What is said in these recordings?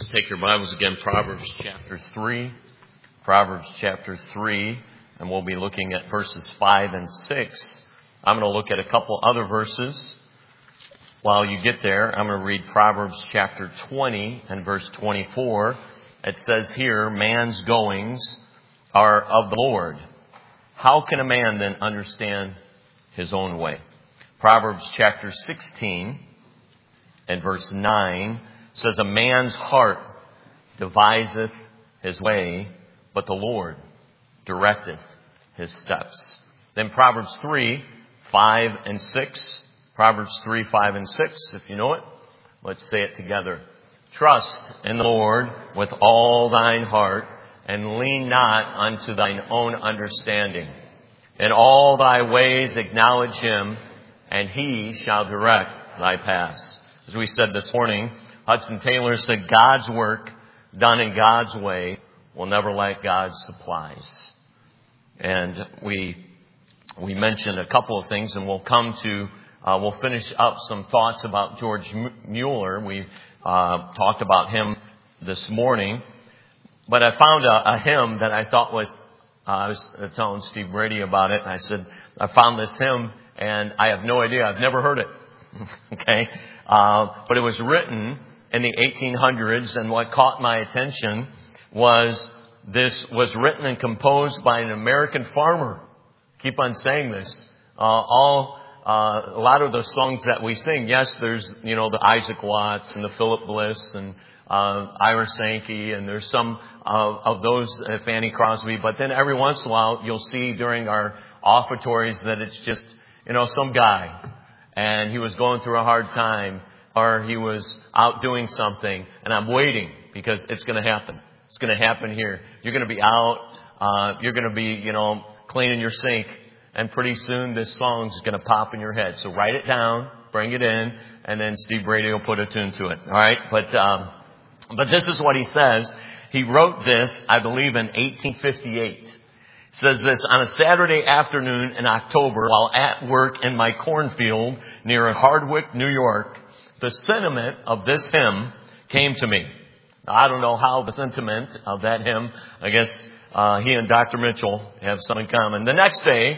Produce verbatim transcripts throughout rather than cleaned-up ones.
Let's take your Bibles again, Proverbs chapter three. Proverbs chapter three, and we'll be looking at verses five and six. I'm going to look at a couple other verses. While you get there, I'm going to read Proverbs chapter twenty and verse twenty-four. It says here, man's goings are of the Lord. How can a man then understand his own way? Proverbs chapter sixteen and verse nine says, a man's heart deviseth his way, but the Lord directeth his steps. Then Proverbs three, five and six. Proverbs three, five and six, if you know it. Let's say it together. Trust in the Lord with all thine heart, and lean not unto thine own understanding. In all thy ways acknowledge him, and he shall direct thy paths. As we said this morning, Hudson Taylor said, God's work done in God's way will never lack God's supplies. And we we mentioned a couple of things, and we'll come to, uh, we'll finish up some thoughts about George Mueller. We uh, talked about him this morning. But I found a, a hymn that I thought was, uh, I was telling Steve Brady about it, and I said, I found this hymn, and I have no idea. I've never heard it. Okay? Uh, but it was written in the eighteen hundreds, and what caught my attention was this was written and composed by an American farmer. Keep on saying this. Uh, all, uh, a lot of the songs that we sing, yes, there's, you know, the Isaac Watts and the Philip Bliss and, uh, Ira Sankey, and there's some, uh, of those, uh, Fanny Crosby, but then every once in a while you'll see during our offertories that it's just, you know, some guy, and he was going through a hard time, or he was out doing something, and I'm waiting because it's going to happen. It's going to happen here. You're going to be out. Uh, you're going to be, you know, cleaning your sink, and pretty soon this song's going to pop in your head. So write it down, bring it in, and then Steve Brady will put a tune to it. All right, but um, but this is what he says. He wrote this, I believe, in eighteen fifty-eight. It says this, on a Saturday afternoon in October, while at work in my cornfield near Hardwick, New York, the sentiment of this hymn came to me. Now, I don't know how the sentiment of that hymn, I guess uh, he and Doctor Mitchell have some in common. The next day,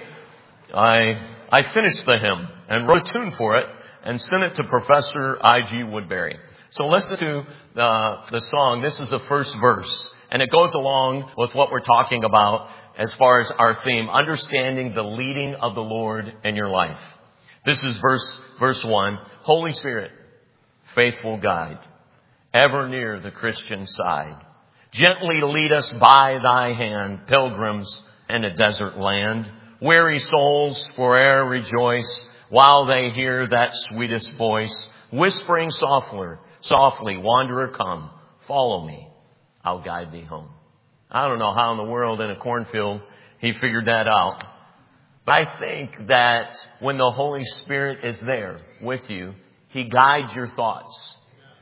I I finished the hymn and wrote a tune for it and sent it to Professor I G Woodbury. So listen to the, the song. This is the first verse, and it goes along with what we're talking about as far as our theme, understanding the leading of the Lord in your life. This is verse verse one. Holy Spirit, faithful guide, ever near the Christian side, gently lead us by thy hand, pilgrims in a desert land. Weary souls fore'er rejoice while they hear that sweetest voice, whispering softly, softly, wanderer come, follow me, I'll guide thee home. I don't know how in the world in a cornfield he figured that out. But I think that when the Holy Spirit is there with you, he guides your thoughts.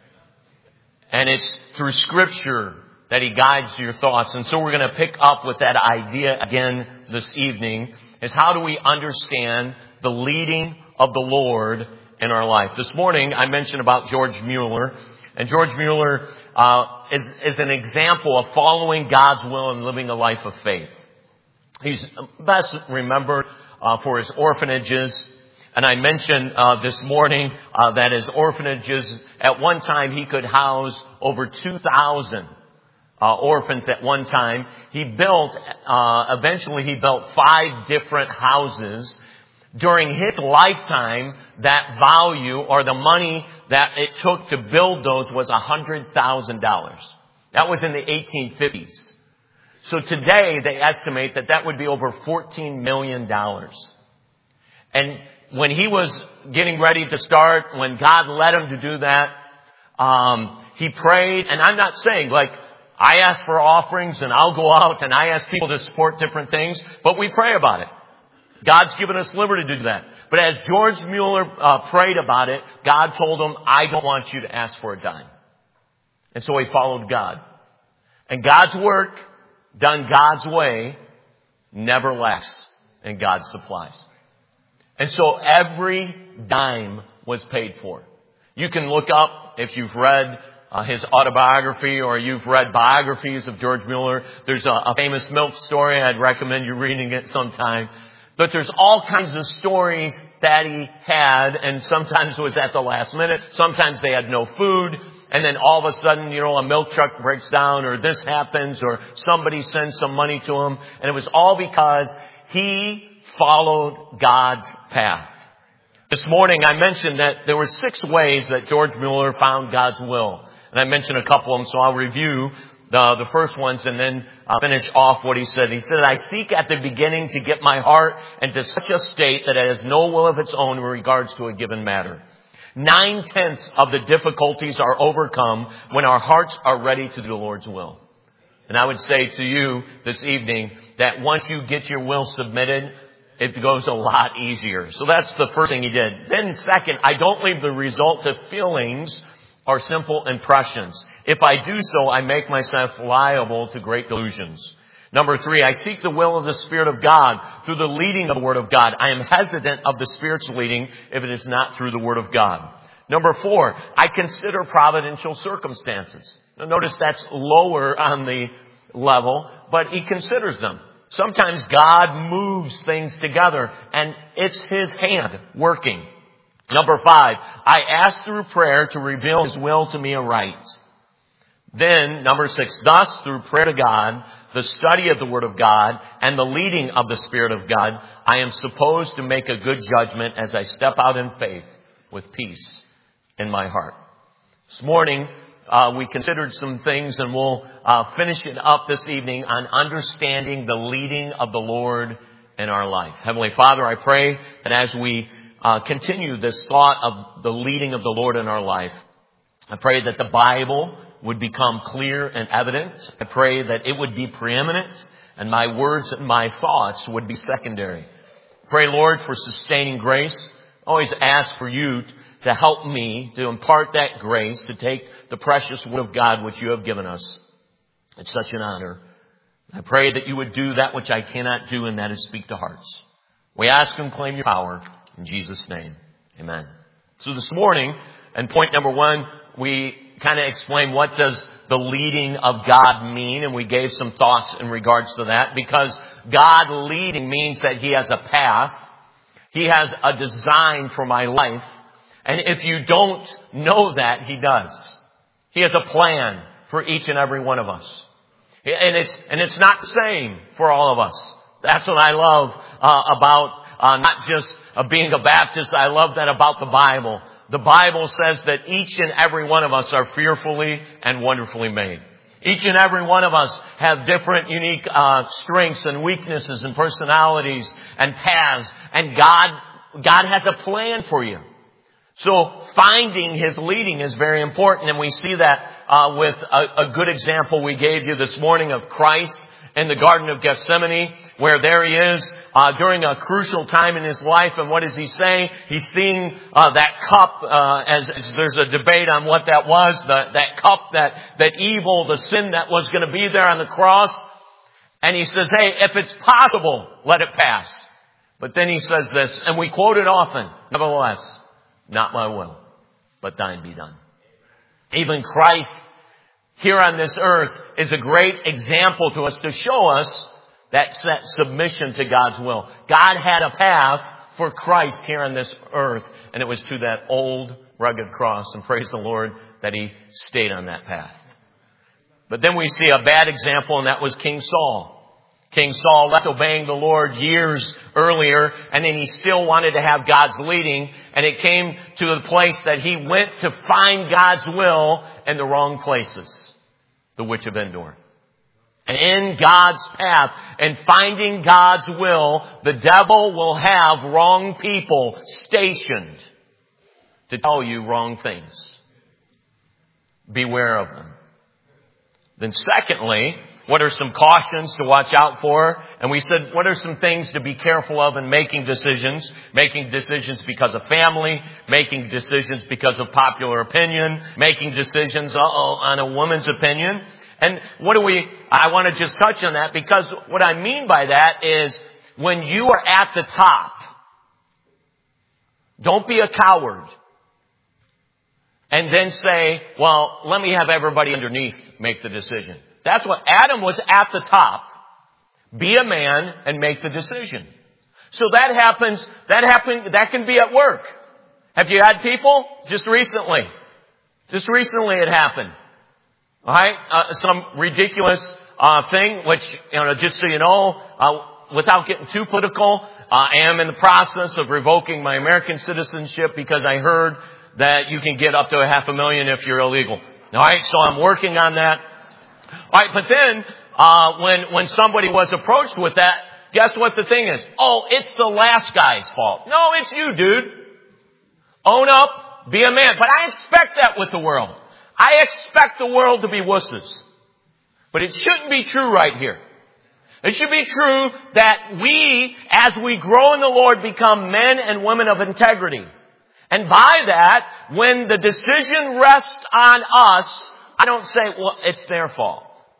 And it's through Scripture that he guides your thoughts. And so we're going to pick up with that idea again this evening, is how do we understand the leading of the Lord in our life. This morning I mentioned about George Mueller. And George Mueller uh, is, is an example of following God's will and living a life of faith. He's best remembered uh, for his orphanages. And I mentioned uh, this morning uh, that his orphanages, at one time he could house over two thousand uh, orphans at one time. He built, uh, eventually he built five different houses. During his lifetime, that value or the money that it took to build those was one hundred thousand dollars. That was in the eighteen fifties. So today they estimate that that would be over fourteen million dollars. And when he was getting ready to start, when God led him to do that, um, he prayed. And I'm not saying like I ask for offerings and I'll go out and I ask people to support different things, but we pray about it. God's given us liberty to do that. But as George Mueller uh, prayed about it, God told him, I don't want you to ask for a dime. And so he followed God. And God's work, done God's way, never lacks in God's supplies. And so every dime was paid for. You can look up, if you've read uh, his autobiography or you've read biographies of George Mueller, there's a, a famous milk story. I'd recommend you reading it sometime. But there's all kinds of stories that he had, and sometimes it was at the last minute. Sometimes they had no food, and then all of a sudden, you know, a milk truck breaks down, or this happens, or somebody sends some money to him. And it was all because he followed God's path. This morning I mentioned that there were six ways that George Mueller found God's will. And I mentioned a couple of them, so I'll review the, the first ones and then I'll finish off what he said. He said, I seek at the beginning to get my heart into such a state that it has no will of its own in regards to a given matter. Nine-tenths of the difficulties are overcome when our hearts are ready to do the Lord's will. And I would say to you this evening that once you get your will submitted, it goes a lot easier. So that's the first thing he did. Then second, I don't leave the result to feelings or simple impressions. If I do so, I make myself liable to great delusions. Number three, I seek the will of the Spirit of God through the leading of the Word of God. I am hesitant of the Spirit's leading if it is not through the Word of God. Number four, I consider providential circumstances. Now notice that's lower on the level, but he considers them. Sometimes God moves things together and it's His hand working. Number five, I ask through prayer to reveal His will to me aright. Then, number six, thus through prayer to God, the study of the Word of God, and the leading of the Spirit of God, I am supposed to make a good judgment as I step out in faith with peace in my heart. This morning, uh, we considered some things and we'll uh, finish it up this evening on understanding the leading of the Lord in our life. Heavenly Father, I pray that as we uh, continue this thought of the leading of the Lord in our life, I pray that the Bible would become clear and evident. I pray that it would be preeminent and my words and my thoughts would be secondary. Pray, Lord, for sustaining grace. Always ask for you to help me to impart that grace, to take the precious Word of God which you have given us. It's such an honor. I pray that you would do that which I cannot do, and that is speak to hearts. We ask and claim your power in Jesus' name. Amen. So this morning, and point number one, we kind of explain what does the leading of God mean, and we gave some thoughts in regards to that, because God leading means that He has a path. He has a design for my life. And if you don't know that, He does. He has a plan for each and every one of us. And it's, and it's not the same for all of us. That's what I love uh, about uh, not just uh, being a Baptist. I love that about the Bible. The Bible says that each and every one of us are fearfully and wonderfully made. Each and every one of us have different unique uh, strengths and weaknesses and personalities and paths. And God, God has a plan for you. So finding His leading is very important. And we see that uh, with a, a good example we gave you this morning of Christ in the Garden of Gethsemane, where there He is uh, during a crucial time in His life. And what does He say? He's seeing uh, that cup, uh, as, as there's a debate on what that was, the, that cup, that, that evil, the sin that was going to be there on the cross. And He says, hey, if it's possible, let it pass. But then He says this, and we quote it often, nevertheless, not my will, but thine be done. Even Christ here on this earth is a great example to us to show us that submission to God's will. God had a path for Christ here on this earth, and it was to that old rugged cross. And praise the Lord that He stayed on that path. But then we see a bad example, and that was King Saul. King Saul left obeying the Lord years earlier, and then he still wanted to have God's leading, and it came to the place that he went to find God's will in the wrong places, the Witch of Endor. And in God's path and finding God's will, the devil will have wrong people stationed to tell you wrong things. Beware of them. Then secondly, what are some cautions to watch out for? And we said, what are some things to be careful of in making decisions? Making decisions because of family, making decisions because of popular opinion, making decisions uh-oh, on a woman's opinion. And what do we, I want to just touch on that, because what I mean by that is when you are at the top, don't be a coward. and then say, well, let me have everybody underneath make the decision. That's what Adam was at the top. Be a man and make the decision. So that happens, that happen, that can be at work. Have you had people? Just recently. Just recently it happened. Alright? Uh, some ridiculous, uh, thing, which, you know, just so you know, uh, without getting too political, uh, I am in the process of revoking my American citizenship because I heard that you can get up to a half a million if you're illegal. Alright? So I'm working on that. Alright, but then, uh, when, when somebody was approached with that, guess what the thing is? Oh, it's the last guy's fault. No, it's you, dude. Own up, be a man. But I expect that with the world. I expect the world to be wusses. But it shouldn't be true right here. It should be true that we, as we grow in the Lord, become men and women of integrity. And by that, when the decision rests on us, I don't say, well, it's their fault.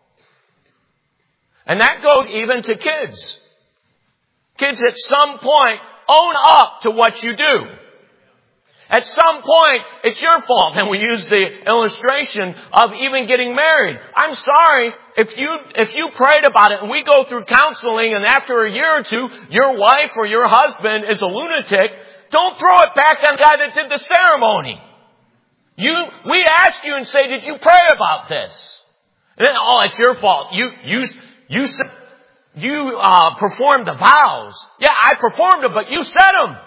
And that goes even to kids. Kids, at some point, own up to what you do. At some point, it's your fault. And we use the illustration of even getting married. I'm sorry, if you, if you prayed about it and we go through counseling and after a year or two, your wife or your husband is a lunatic, don't throw it back on the guy that did the ceremony. You, we ask you and say, did you pray about this? And then, oh, it's your fault. You, you, you said, you, uh, performed the vows. Yeah, I performed them, but you said them.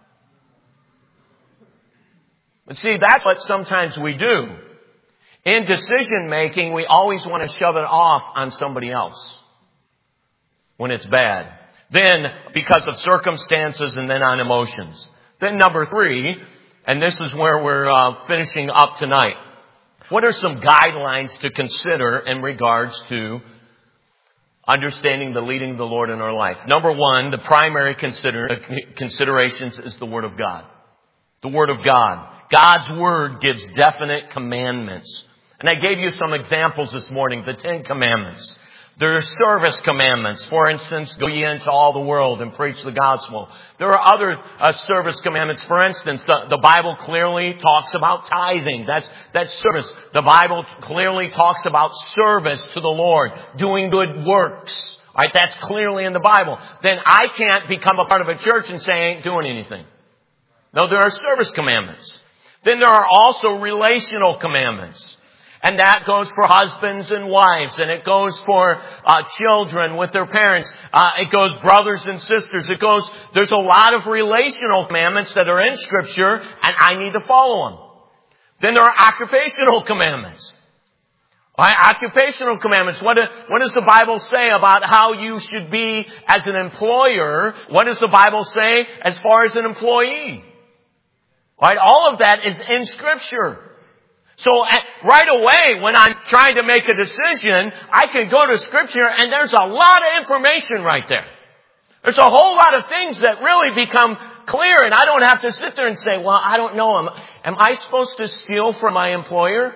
But see, that's what sometimes we do. In decision making, we always want to shove it off on somebody else when it's bad. Then, because of circumstances, and then on emotions. Then number three, and this is where we're uh, finishing up tonight. What are some guidelines to consider in regards to understanding the leading of the Lord in our life? Number one, the primary consider, considerations is the Word of God. The Word of God. God's Word gives definite commandments. And I gave you some examples this morning, the Ten Commandments. There are service commandments. For instance, go ye into all the world and preach the gospel. There are other uh, service commandments. For instance, the, the Bible clearly talks about tithing. That's, that's service. The Bible clearly talks about service to the Lord, doing good works. All right, that's clearly in the Bible. Then I can't become a part of a church and say I ain't doing anything. No, there are service commandments. Then there are also relational commandments. And that goes for husbands and wives, and it goes for uh, children with their parents. Uh, it goes brothers and sisters. It goes, there's a lot of relational commandments that are in Scripture, and I need to follow them. Then there are occupational commandments. Right? Occupational commandments. What, do, what does the Bible say about how you should be as an employer? What does the Bible say as far as an employee? Right? All of that is in Scripture. So at, right away, when I'm trying to make a decision, I can go to Scripture and there's a lot of information right there. There's a whole lot of things that really become clear, and I don't have to sit there and say, well, I don't know. Am, am I supposed to steal from my employer?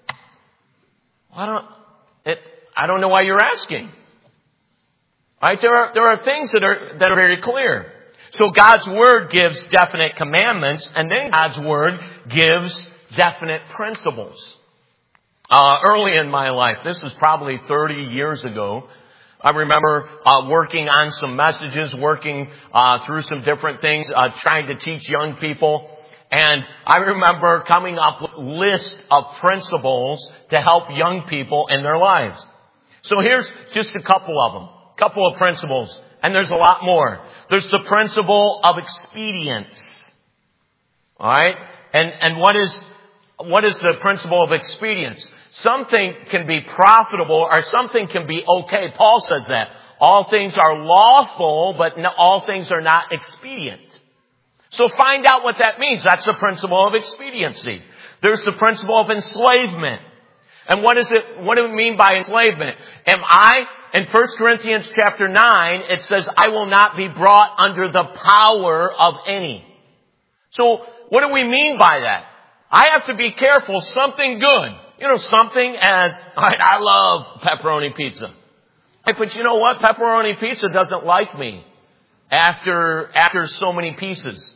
I don't, it, I don't know why you're asking. Right? There are, there are things that are, that are very clear. So God's Word gives definite commandments, and then God's Word gives definite principles. Uh, early in my life, this was probably thirty years ago, I remember uh, working on some messages, working uh, through some different things, uh, trying to teach young people. And I remember coming up with a list of principles to help young people in their lives. So here's just a couple of them, a couple of principles. And there's a lot more. There's the principle of expedience. All right? And, and what is, what is the principle of expedience? Something can be profitable or something can be okay. Paul says that. All things are lawful, but no, all things are not expedient. So find out what that means. That's the principle of expediency. There's the principle of enslavement. And what is it, what do we mean by enslavement? Am I, in First Corinthians chapter nine, it says, I will not be brought under the power of any. So what do we mean by that? I have to be careful, something good. You know, something as, I love pepperoni pizza. But you know what? Pepperoni pizza doesn't like me after, after so many pieces.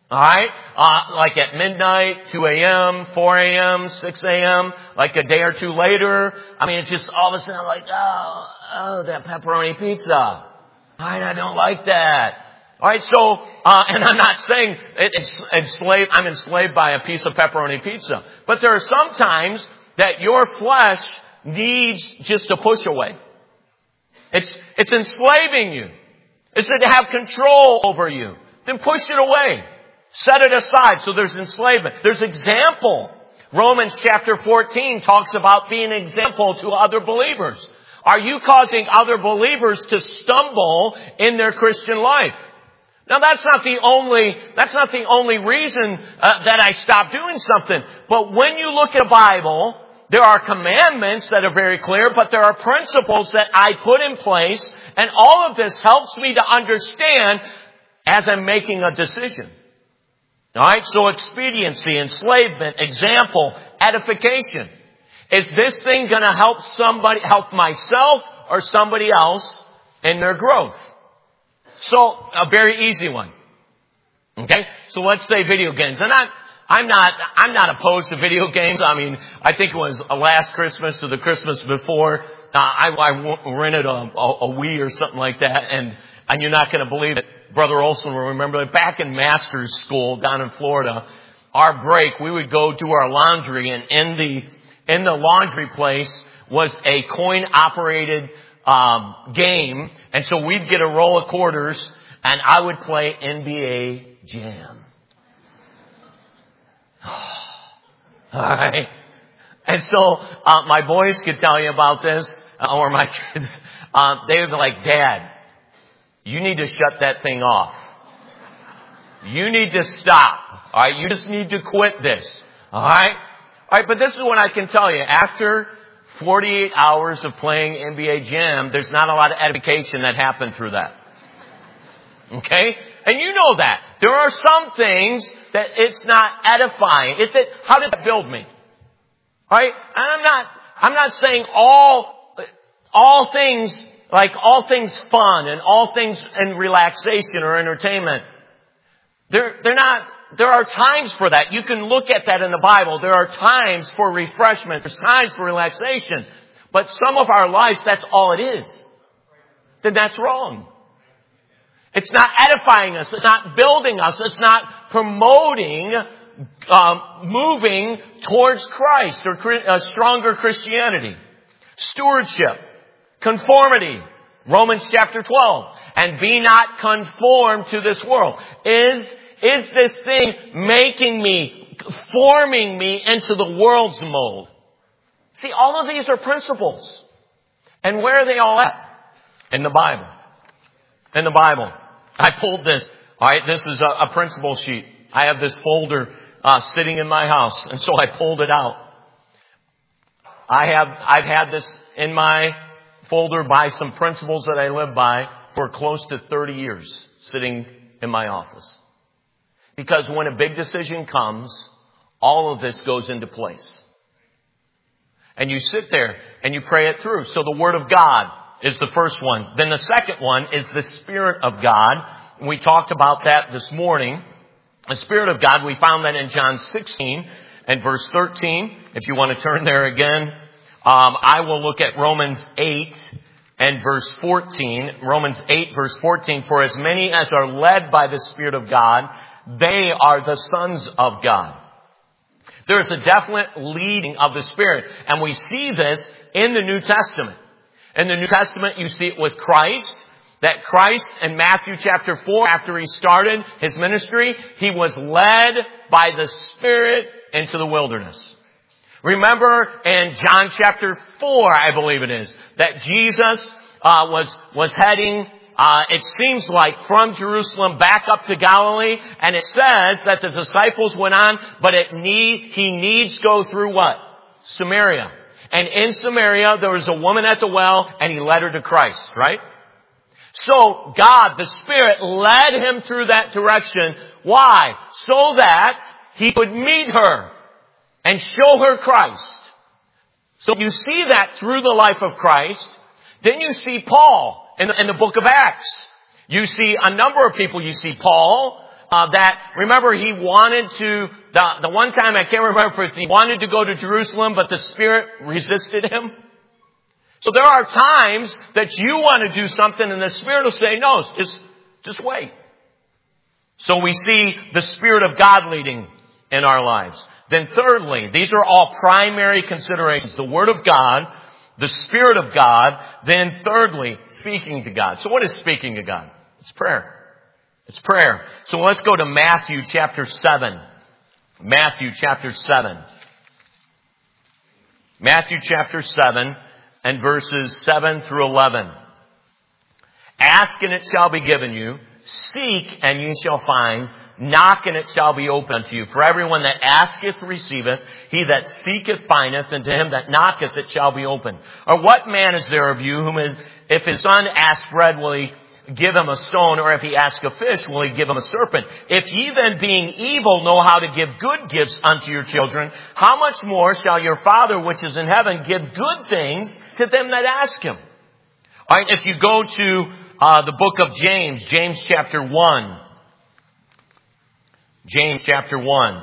Alright? Uh, like at midnight, two a.m., four a.m., six a.m., like a day or two later. I mean, it's just all of a sudden like, oh, oh, that pepperoni pizza. Alright, I don't like that. Alright, so, uh, and I'm not saying it, it's enslaved, I'm enslaved by a piece of pepperoni pizza. But there are some times that your flesh needs just a push away. It's, it's enslaving you. It's to have control over you. Then push it away. Set it aside. So there's enslavement. There's example. Romans chapter fourteen talks about being an example to other believers. Are you causing other believers to stumble in their Christian life? Now that's not the only, that's not the only reason uh, that I stopped doing something. But when you look at the Bible, there are commandments that are very clear, but there are principles that I put in place, and all of this helps me to understand as I'm making a decision. Alright, so expediency, enslavement, example, edification. Is this thing gonna help somebody, help myself or somebody else in their growth? So, a very easy one. Okay? So let's say video games. And I'm, I'm not, I'm not opposed to video games. I mean, I think it was last Christmas or the Christmas before, uh, I, I rented a, a, a Wii or something like that, and, and you're not gonna believe it. Brother Olson will remember that back in master's school down in Florida, our break, we would go do our laundry, and in the, in the laundry place was a coin operated Um, game, and so we'd get a roll of quarters, and I would play N B A Jam. Alright. And so, uh, my boys could tell you about this, uh, or my kids, uh, they would be like, Dad, you need to shut that thing off. You need to stop. Alright, you just need to quit this. Alright? Alright, but this is what I can tell you. After forty-eight hours of playing N B A Jam, there's not a lot of edification that happened through that. Okay? And you know that. There are some things that it's not edifying. It's that, how did that build me? Right? And I'm not, I'm not saying all, all things, like all things fun and all things in relaxation or entertainment. They're, they're not, there are times for that. You can look at that in the Bible. There are times for refreshment. There's times for relaxation. But some of our lives, that's all it is. Then that's wrong. It's not edifying us. It's not building us. It's not promoting, um, moving towards Christ or a stronger Christianity. Stewardship. Conformity. Romans chapter twelve. And be not conformed to this world. Is Is this thing making me, forming me into the world's mold? See, all of these are principles. And where are they all at? In the Bible. In the Bible. I pulled this. Alright, this is a, a principle sheet. I have this folder uh, sitting in my house, and so I pulled it out. I have, I've had this in my folder by some principles that I live by for close to thirty years, sitting in my office. Because when a big decision comes, all of this goes into place. And you sit there and you pray it through. So the Word of God is the first one. Then the second one is the Spirit of God. We talked about that this morning. The Spirit of God, we found that in John sixteen and verse thirteen. If you want to turn there again, um, I will look at Romans eight and verse fourteen. Romans eight verse fourteen. For as many as are led by the Spirit of God, they are the sons of God. There is a definite leading of the Spirit. And we see this in the New Testament. In the New Testament, you see it with Christ. That Christ in Matthew chapter four, after he started his ministry, he was led by the Spirit into the wilderness. Remember in John chapter four, I believe it is, that Jesus uh, was, was heading Uh, it seems like from Jerusalem back up to Galilee, and it says that the disciples went on, but it need, he needs go through what? Samaria. And in Samaria, there was a woman at the well, and he led her to Christ, right? So God, the Spirit, led him through that direction. Why? So that he could meet her and show her Christ. So you see that through the life of Christ. Then you see Paul. In the, in the book of Acts, you see a number of people. You see Paul, uh, that, remember, he wanted to, the, the one time, I can't remember if he wanted to go to Jerusalem, but the Spirit resisted him. So there are times that you want to do something and the Spirit will say, no, just, just wait. So we see the Spirit of God leading in our lives. Then thirdly, these are all primary considerations. The Word of God, the Spirit of God. Then thirdly, speaking to God. So what is speaking to God? It's prayer. It's prayer. So let's go to Matthew chapter seven. Matthew chapter seven. Matthew chapter seven and verses seven through eleven. Ask and it shall be given you. Seek and ye shall find. Knock and it shall be opened unto you. For everyone that asketh receiveth. He that seeketh findeth. And to him that knocketh it shall be opened. Or what man is there of you whom is, if his son ask bread, will he give him a stone? Or if he ask a fish, will he give him a serpent? If ye then being evil know how to give good gifts unto your children, how much more shall your Father which is in heaven give good things to them that ask him? All right, if you go to uh, the book of James, James chapter one. James chapter one.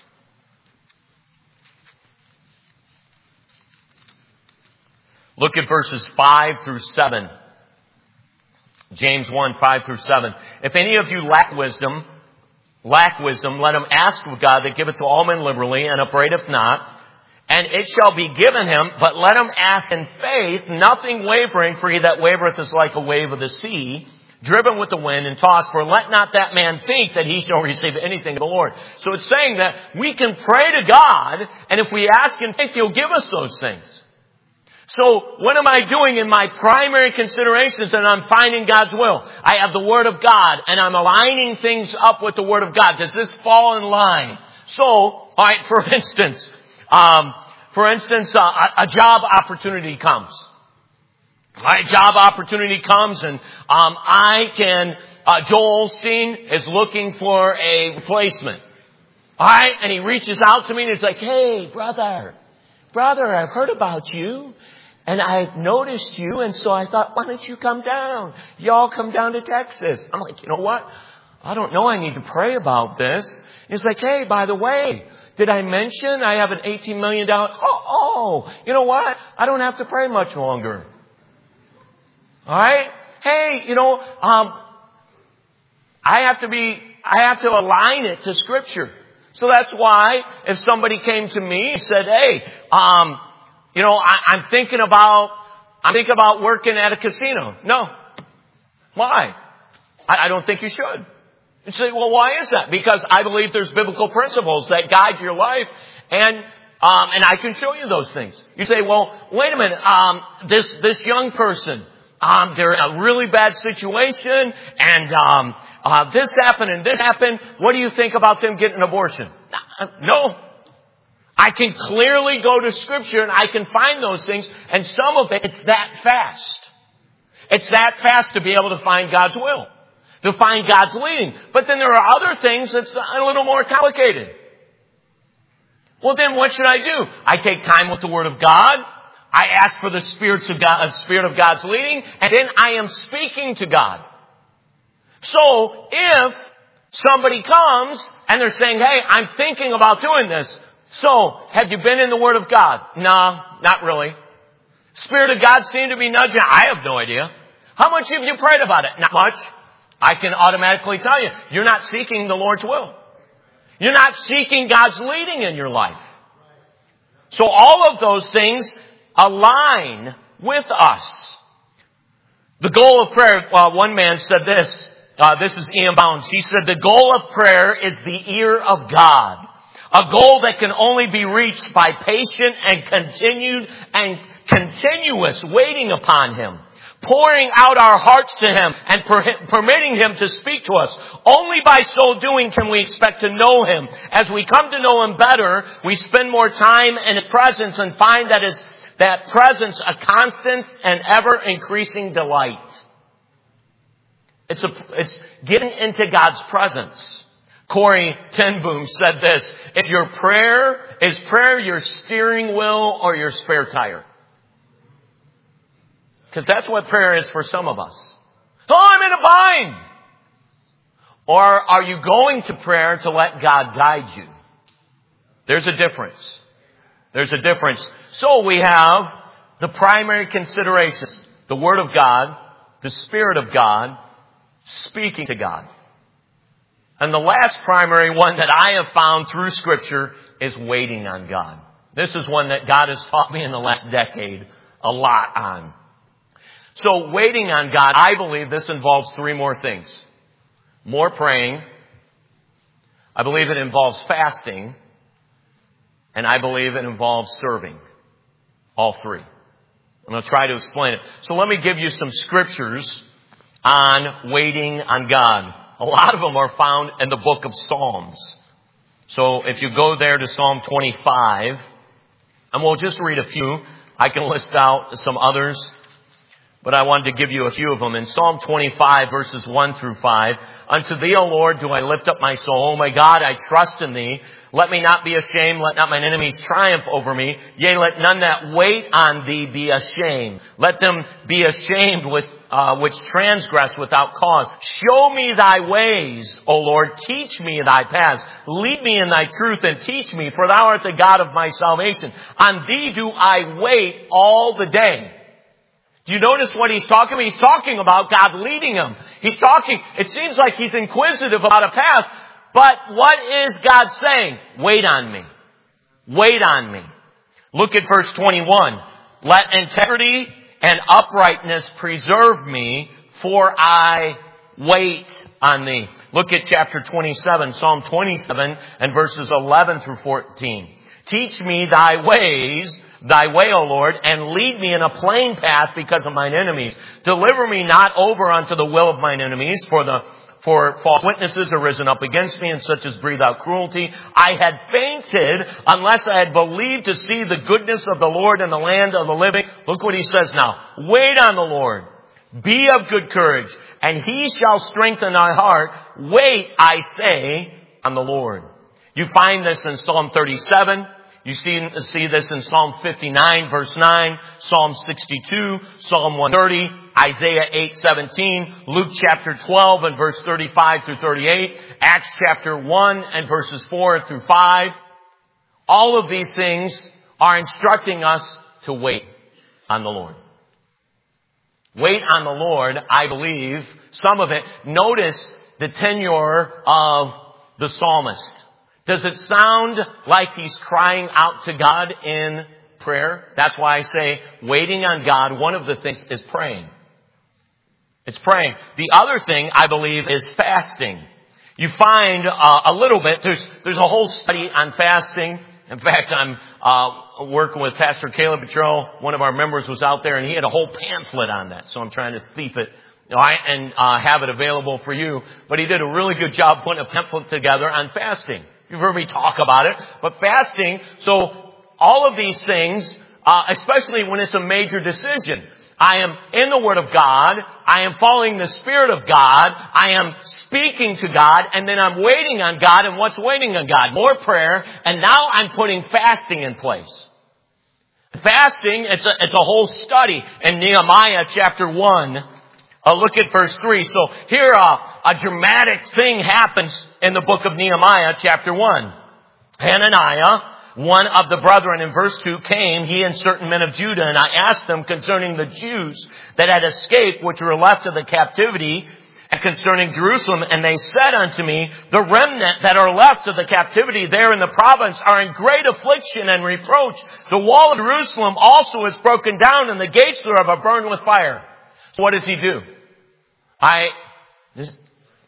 Look at verses five through seven. James one, five through seven. If any of you lack wisdom, lack wisdom, let him ask of God that giveth to all men liberally and upbraideth not, and it shall be given him, but let him ask in faith, nothing wavering, for he that wavereth is like a wave of the sea, driven with the wind and tossed. For let not that man think that he shall receive anything of the Lord. So it's saying that we can pray to God, and if we ask in faith, he'll give us those things. So what am I doing in my primary considerations? And I'm finding God's will. I have the Word of God, and I'm aligning things up with the Word of God. Does this fall in line? So, all right, for instance, um, for instance, uh, a, a job opportunity comes. All right, job opportunity comes, and um, I can. Uh, Joel Osteen is looking for a replacement. All right, and he reaches out to me and he's like, "Hey, brother, brother, I've heard about you, and I've noticed you, and so I thought, why don't you come down? Y'all come down to Texas." I'm like, you know what? I don't know. I need to pray about this. And he's like, "Hey, by the way, did I mention I have an eighteen million dollars? Oh, oh, you know what? I don't have to pray much longer. All right? Hey, you know, um, I have to be, I have to align it to Scripture. So that's why if somebody came to me and said, "Hey, um, you know, I, I'm thinking about, I'm thinking about working at a casino." No. Why? I, I don't think you should. You say, "Well, why is that?" Because I believe there's biblical principles that guide your life, and um, and I can show you those things. You say, "Well, wait a minute, um, this this young person, um, they're in a really bad situation, and um, uh, this happened and this happened. What do you think about them getting an abortion?" No. I can clearly go to Scripture and I can find those things, and some of it, it's that fast. It's that fast to be able to find God's will, to find God's leading. But then there are other things that's a little more complicated. Well, then what should I do? I take time with the Word of God. I ask for the Spirit of God, Spirit of God's leading, and then I am speaking to God. So if somebody comes and they're saying, "Hey, I'm thinking about doing this. So, have you been in the Word of God?" No, not really. Spirit of God seemed to be nudging. I have no idea. How much have you prayed about it? Not much. I can automatically tell you, you're not seeking the Lord's will. You're not seeking God's leading in your life. So all of those things align with us. The goal of prayer, well, one man said this, uh, this is Ian Bounds. He said, "The goal of prayer is the ear of God. A goal that can only be reached by patient and continued and continuous waiting upon Him, pouring out our hearts to Him and per- permitting Him to speak to us. Only by so doing can we expect to know Him. As we come to know Him better, we spend more time in His presence and find that His that presence a constant and ever increasing delight." It's a, it's getting into God's presence. Corey ten Boom said this, "If your prayer, is prayer your steering wheel or your spare tire?" Because that's what prayer is for some of us. "Oh, I'm in a bind." Or are you going to prayer to let God guide you? There's a difference. There's a difference. So we have the primary considerations. The Word of God, the Spirit of God, speaking to God. And the last primary one that I have found through Scripture is waiting on God. This is one that God has taught me in the last decade a lot on. So waiting on God, I believe this involves three more things. More praying. I believe it involves fasting. And I believe it involves serving. All three. I'm going to try to explain it. So let me give you some scriptures on waiting on God. A lot of them are found in the book of Psalms. So if you go there to Psalm twenty-five, and we'll just read a few. I can list out some others, but I wanted to give you a few of them. In Psalm twenty-five, verses one through five, "Unto thee, O Lord, do I lift up my soul. O my God, I trust in thee. Let me not be ashamed. Let not mine enemies triumph over me. Yea, let none that wait on thee be ashamed. Let them be ashamed with uh, which transgress without cause. Show me thy ways, O Lord. Teach me thy paths. Lead me in thy truth and teach me, for thou art the God of my salvation. On thee do I wait all the day." Do you notice what he's talking about? He's talking about God leading him. He's talking, it seems like he's inquisitive about a path. But what is God saying? Wait on me. Wait on me. Look at verse twenty-one. "Let integrity and uprightness preserve me, for I wait on thee." Look at chapter twenty-seven, Psalm twenty-seven, and verses eleven through fourteen. "Teach me thy ways, thy way, O Lord, and lead me in a plain path because of mine enemies. Deliver me not over unto the will of mine enemies, for the For false witnesses are risen up against me, and such as breathe out cruelty. I had fainted unless I had believed to see the goodness of the Lord in the land of the living." Look what he says now. "Wait on the Lord. Be of good courage, and he shall strengthen thy heart. Wait, I say, on the Lord." You find this in Psalm thirty-seven. You see, see this in Psalm fifty-nine, verse nine, Psalm sixty-two, Psalm one thirty, Isaiah eight seventeen, Luke chapter twelve and verse thirty-five through thirty-eight, Acts chapter one and verses four through five. All of these things are instructing us to wait on the Lord. Wait on the Lord, I believe, some of it. Notice the tenure of the psalmist. Does it sound like he's crying out to God in prayer? That's why I say waiting on God, one of the things is praying. It's praying. The other thing, I believe, is fasting. You find uh, a little bit, there's there's a whole study on fasting. In fact, I'm uh working with Pastor Caleb Petro. One of our members was out there, and he had a whole pamphlet on that. So I'm trying to thief it and uh have it available for you. But he did a really good job putting a pamphlet together on fasting. You've heard me talk about it. But fasting, so all of these things, uh, especially when it's a major decision. I am in the Word of God. I am following the Spirit of God. I am speaking to God. And then I'm waiting on God. And what's waiting on God? More prayer. And now I'm putting fasting in place. Fasting, it's a, it's a whole study in Nehemiah chapter one. Uh, look at verse three. So here uh, a dramatic thing happens in the book of Nehemiah chapter one. Hananiah, one of the brethren, in verse two, came, he and certain men of Judah, and I asked them concerning the Jews that had escaped, which were left of the captivity, and concerning Jerusalem. And they said unto me, the remnant that are left of the captivity there in the province are in great affliction and reproach. The wall of Jerusalem also is broken down, and the gates thereof are burned with fire. So what does he do? I, this,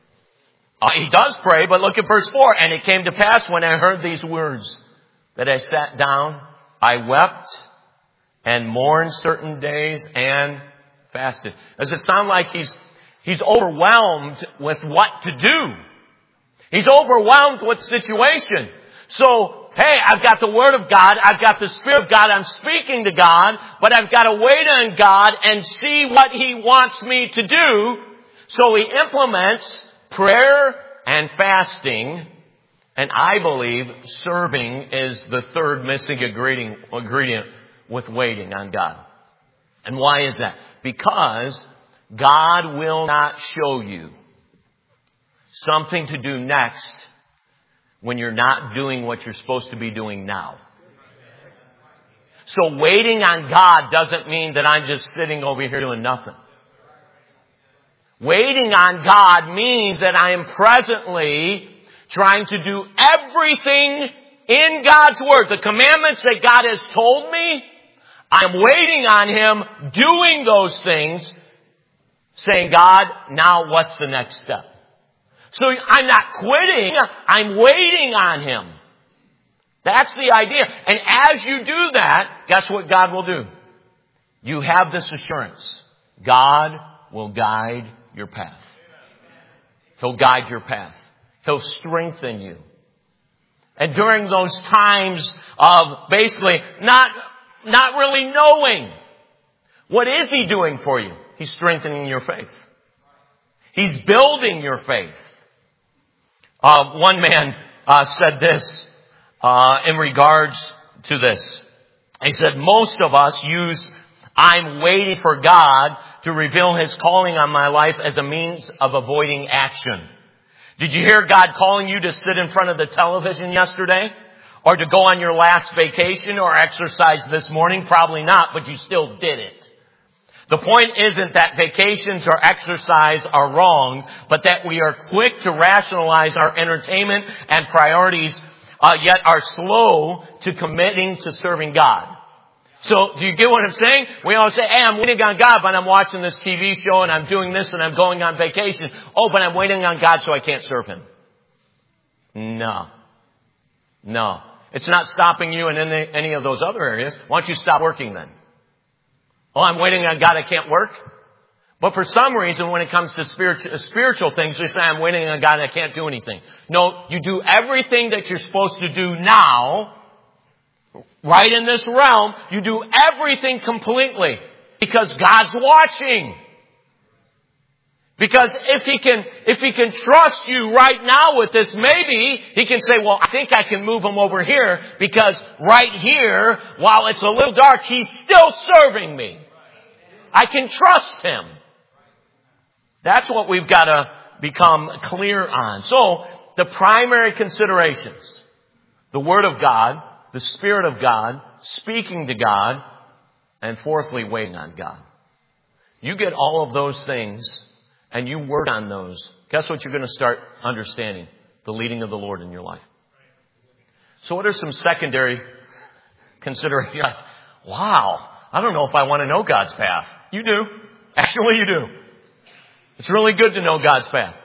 uh, he does pray, but look at verse four. And it came to pass when I heard these words that I sat down, I wept and mourned certain days and fasted. Does it sound like he's, he's overwhelmed with what to do? He's overwhelmed with the situation. So, hey, I've got the Word of God. I've got the Spirit of God. I'm speaking to God, but I've got to wait on God and see what He wants me to do. So he implements prayer and fasting, and I believe serving is the third missing ingredient with waiting on God. And why is that? Because God will not show you something to do next when you're not doing what you're supposed to be doing now. So waiting on God doesn't mean that I'm just sitting over here doing nothing. Waiting on God means that I am presently trying to do everything in God's Word. The commandments that God has told me, I'm waiting on Him doing those things, saying, God, now what's the next step? So I'm not quitting, I'm waiting on Him. That's the idea. And as you do that, guess what God will do? You have this assurance. God will guide your path. He'll guide your path. He'll strengthen you. And during those times of basically not, not really knowing, what is He doing for you? He's strengthening your faith. He's building your faith. Uh, one man uh, said this uh, in regards to this. He said, most of us use I'm waiting for God to reveal His calling on my life as a means of avoiding action. Did you hear God calling you to sit in front of the television yesterday? Or to go on your last vacation or exercise this morning? Probably not, but you still did it. The point isn't that vacations or exercise are wrong, but that we are quick to rationalize our entertainment and priorities, uh, yet are slow to committing to serving God. So, do you get what I'm saying? We always say, hey, I'm waiting on God, but I'm watching this T V show and I'm doing this and I'm going on vacation. Oh, but I'm waiting on God so I can't serve Him. No. No. It's not stopping you in any, any of those other areas. Why don't you stop working then? Oh, I'm waiting on God, I can't work. But for some reason, when it comes to spiritual, spiritual things, you say, I'm waiting on God, I can't do anything. No, you do everything that you're supposed to do now, right in this realm. You do everything completely because God's watching. Because if He can, if He can trust you right now with this, maybe He can say, well, I think I can move him over here because right here, while it's a little dark, he's still serving me. I can trust Him. That's what we've got to become clear on. So, the primary considerations, the Word of God, the Spirit of God, speaking to God, and fourthly, waiting on God. You get all of those things and you work on those, guess what you're going to start understanding? The leading of the Lord in your life. So what are some secondary considerations? Wow, I don't know if I want to know God's path. You do. Actually, you do. It's really good to know God's path.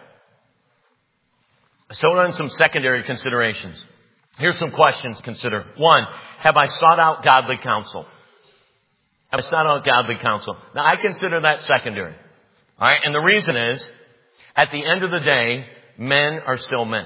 So what are some secondary considerations? Here's some questions to consider. One, have I sought out godly counsel? Have I sought out godly counsel? Now, I consider that secondary. All right, and the reason is, at the end of the day, men are still men.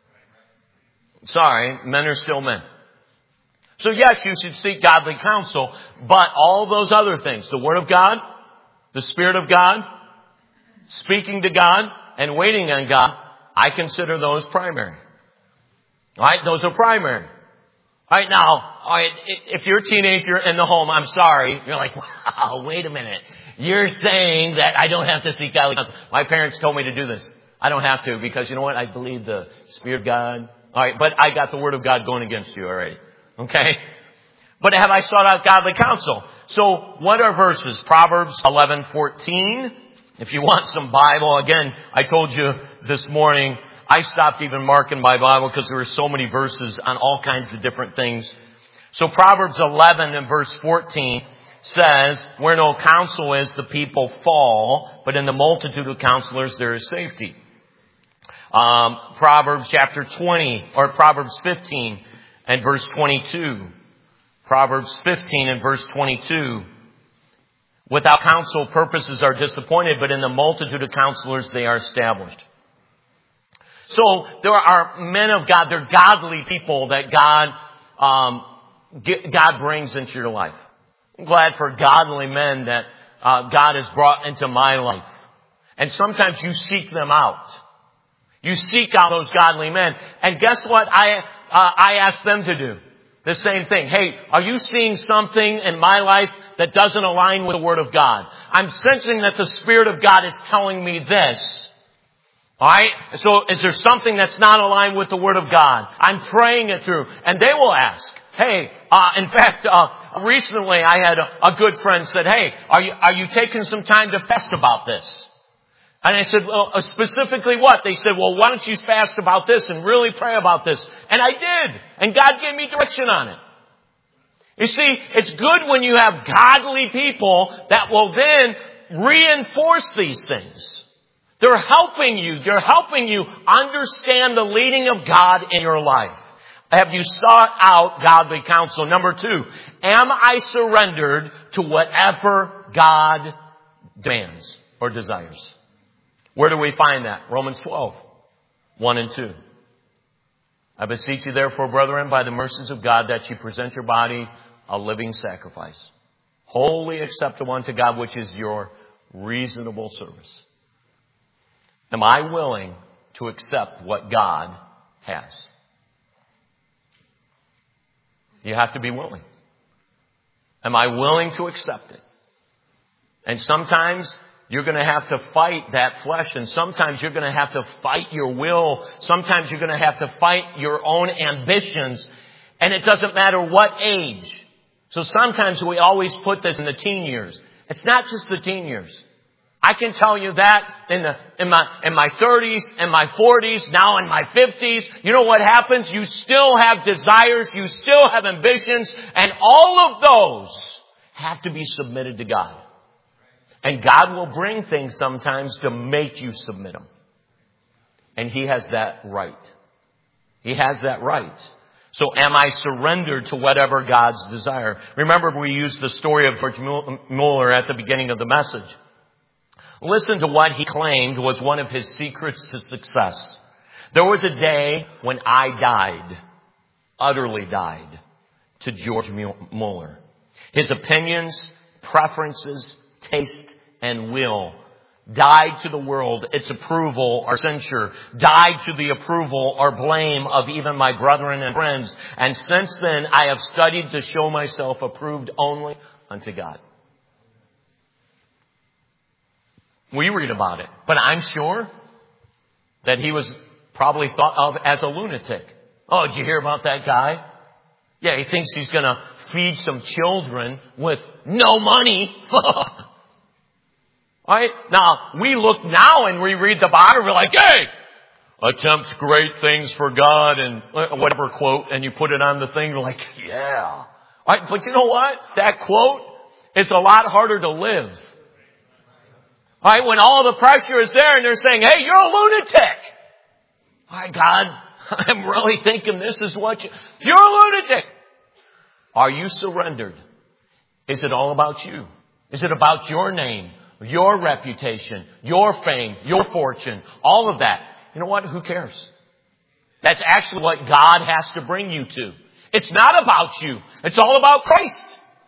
Sorry, men are still men. So yes, you should seek godly counsel, but all those other things, the Word of God, the Spirit of God, speaking to God, and waiting on God, I consider those primary. All right, those are primary. All right, now, all right, if you're a teenager in the home, I'm sorry, you're like, wow, wait a minute. You're saying that I don't have to seek godly counsel. My parents told me to do this. I don't have to because you know what? I believe the Spirit of God. All right, but I got the Word of God going against you already. Okay? But have I sought out godly counsel? So what are verses? Proverbs eleven fourteen. If you want some Bible, again, I told you this morning, I stopped even marking my Bible because there were so many verses on all kinds of different things. So Proverbs eleven and verse fourteen says, where no counsel is, the people fall, but in the multitude of counselors there is safety. Um, Proverbs chapter twenty, or Proverbs fifteen and verse twenty-two. Proverbs fifteen and verse twenty-two. Without counsel, purposes are disappointed, but in the multitude of counselors they are established. So there are men of God, they're godly people that God, um, God brings into your life. I'm glad for godly men that uh, God has brought into my life. And sometimes you seek them out. You seek out those godly men. And guess what I, uh, I ask them to do? The same thing. Hey, are you seeing something in my life that doesn't align with the Word of God? I'm sensing that the Spirit of God is telling me this. Alright? So is there something that's not aligned with the Word of God? I'm praying it through. And they will ask, hey, uh, in fact, uh, recently I had a, a good friend said, hey, are you, are you taking some time to fast about this? And I said, well, uh, specifically what? They said, well, why don't you fast about this and really pray about this? And I did. And God gave me direction on it. You see, it's good when you have godly people that will then reinforce these things. They're helping you. They're helping you understand the leading of God in your life. Have you sought out godly counsel? Number two, am I surrendered to whatever God demands or desires? Where do we find that? Romans twelve, one and two. I beseech you therefore, brethren, by the mercies of God, that you present your body a living sacrifice, wholly acceptable unto God, which is your reasonable service. Am I willing to accept what God has? You have to be willing. Am I willing to accept it? And sometimes you're going to have to fight that flesh, and sometimes you're going to have to fight your will. Sometimes you're going to have to fight your own ambitions, and it doesn't matter what age. So sometimes we always put this in the teen years. It's not just the teen years. I can tell you that in the, in my, in my thirties, in my forties, now in my fifties, you know what happens? You still have desires, you still have ambitions, and all of those have to be submitted to God. And God will bring things sometimes to make you submit them. And He has that right. He has that right. So am I surrendered to whatever God's desire? Remember, we used the story of George Mueller at the beginning of the message. Listen to what he claimed was one of his secrets to success. There was a day when I died, utterly died, to George Mueller. His opinions, preferences, taste, and will died to the world, its approval or censure, died to the approval or blame of even my brethren and friends. And since then, I have studied to show myself approved only unto God. We read about it, but I'm sure that he was probably thought of as a lunatic. Oh, did you hear about that guy? Yeah, he thinks he's going to feed some children with no money. All right? Now, we look now and we read the Bible, we're like, hey, attempt great things for God and whatever quote, and you put it on the thing, you're like, yeah. All right, but you know what? That quote is a lot harder to live. All right, when all the pressure is there and they're saying, hey, you're a lunatic. All right, God, I'm really thinking this is what you... You're a lunatic. Are you surrendered? Is it all about you? Is it about your name, your reputation, your fame, your fortune, all of that? You know what? Who cares? That's actually what God has to bring you to. It's not about you. It's all about Christ.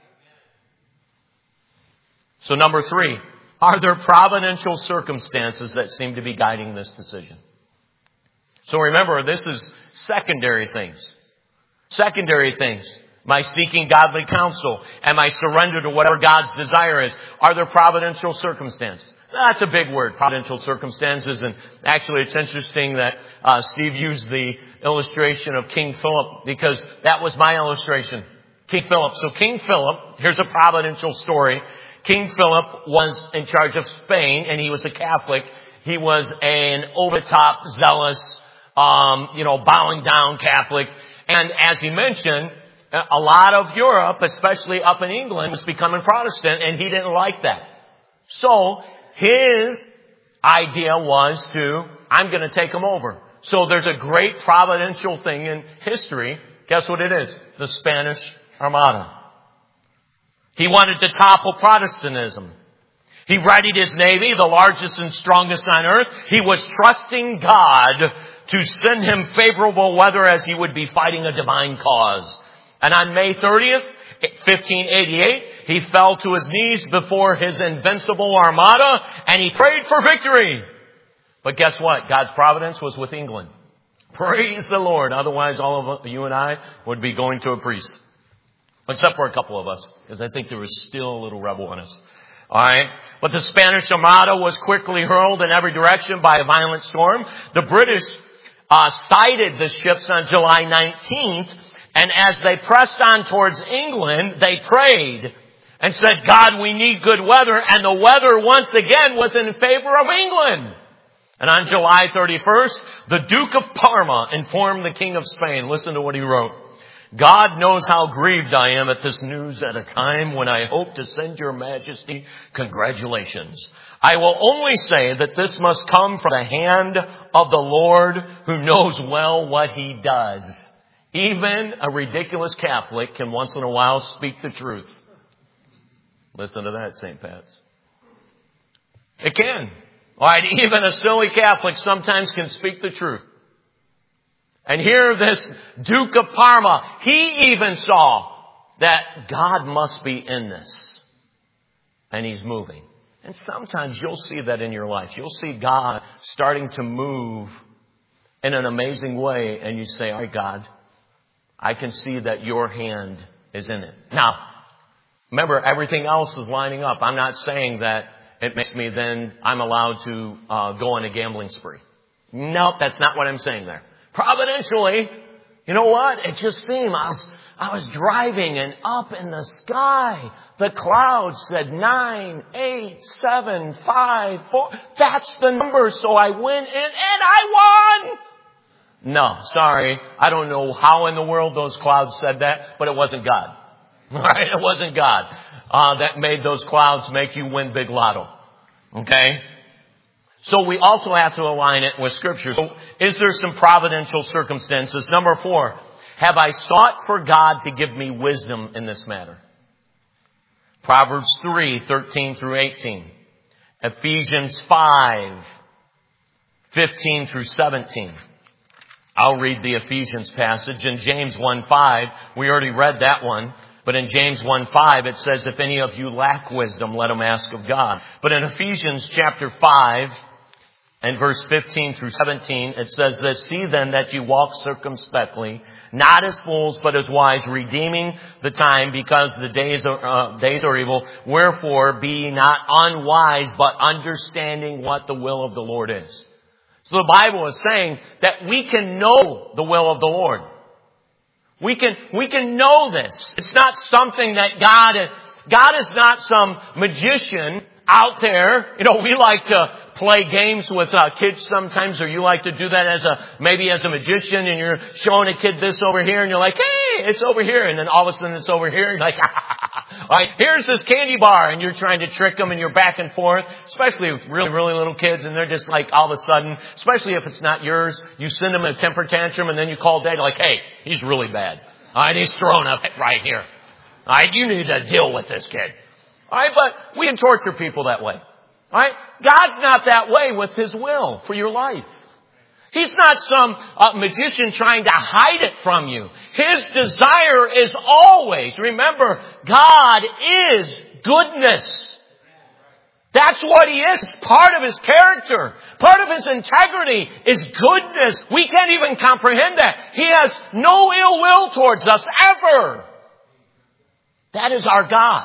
So number three, are there providential circumstances that seem to be guiding this decision? So remember, this is secondary things. Secondary things. Am I seeking godly counsel? Am I surrendered to whatever God's desire is? Are there providential circumstances? That's a big word, providential circumstances. And actually, it's interesting that uh, Steve used the illustration of King Philip, because that was my illustration. King Philip. So King Philip, here's a providential story. King Philip was in charge of Spain, and he was a Catholic. He was an over-the-top, zealous, um, you know, bowing down Catholic. And as he mentioned, a lot of Europe, especially up in England, was becoming Protestant, and he didn't like that. So his idea was to, I'm going to take them over. So there's a great providential thing in history. Guess what it is? The Spanish Armada. He wanted to topple Protestantism. He readied his navy, the largest and strongest on earth. He was trusting God to send him favorable weather as he would be fighting a divine cause. And on May thirtieth, fifteen eighty-eight, he fell to his knees before his invincible armada and he prayed for victory. But guess what? God's providence was with England. Praise the Lord. Otherwise, all of you and I would be going to a priest. Except for a couple of us, because I think there was still a little rebel in us. Alright? But the Spanish Armada was quickly hurled in every direction by a violent storm. The British uh, sighted the ships on July nineteenth, and as they pressed on towards England, they prayed and said, God, we need good weather. And the weather once again was in favor of England. And on July thirty-first, the Duke of Parma informed the King of Spain. Listen to what he wrote. God knows how grieved I am at this news at a time when I hope to send your majesty congratulations. I will only say that this must come from the hand of the Lord who knows well what he does. Even a ridiculous Catholic can once in a while speak the truth. Listen to that, Saint Pat's. It can. All right, even a silly Catholic sometimes can speak the truth. And here this Duke of Parma, he even saw that God must be in this. And he's moving. And sometimes you'll see that in your life. You'll see God starting to move in an amazing way. And you say, all right, God, I can see that your hand is in it. Now, remember, everything else is lining up. I'm not saying that it makes me then, I'm allowed to uh, go on a gambling spree. No, that's not what I'm saying there. Providentially, you know what? It just seemed, I was, I was driving and up in the sky, the clouds said nine, eight, seven, five, four. That's the number. So I went in and I won. No, sorry. I don't know how in the world those clouds said that, but it wasn't God. All right? It wasn't God uh, that made those clouds make you win Big Lotto. Okay? So we also have to align it with Scripture. So is there some providential circumstances? Number four, have I sought for God to give me wisdom in this matter? Proverbs three, thirteen through eighteen. Ephesians five, fifteen through seventeen. I'll read the Ephesians passage. In James one five, we already read that one. But in James one five, it says, if any of you lack wisdom, let him ask of God. But in Ephesians chapter five, and verse fifteen through seventeen, it says this, see then that you walk circumspectly, not as fools, but as wise, redeeming the time, because the days are, uh, days are evil. Wherefore, be ye not unwise, but understanding what the will of the Lord is. So the Bible is saying that we can know the will of the Lord. We can, we can know this. It's not something that God is, God is not some magician out there. You know, we like to play games with uh, kids sometimes, or you like to do that as a, maybe as a magician, and you're showing a kid this over here, and you're like, hey, it's over here. And then all of a sudden it's over here. And you're like, all right, here's this candy bar. And you're trying to trick them, and you're back and forth, especially with really, really little kids. And they're just like, all of a sudden, especially if it's not yours, you send them a temper tantrum, and then you call dad, like, hey, he's really bad. All right, he's throwing up right here. All right, you need to deal with this kid. All right, but we can torture people that way. All right, God's not that way with His will for your life. He's not some uh, magician trying to hide it from you. His desire is always, remember, God is goodness. That's what He is. It's part of His character. Part of His integrity is goodness. We can't even comprehend that. He has no ill will towards us ever. That is our God.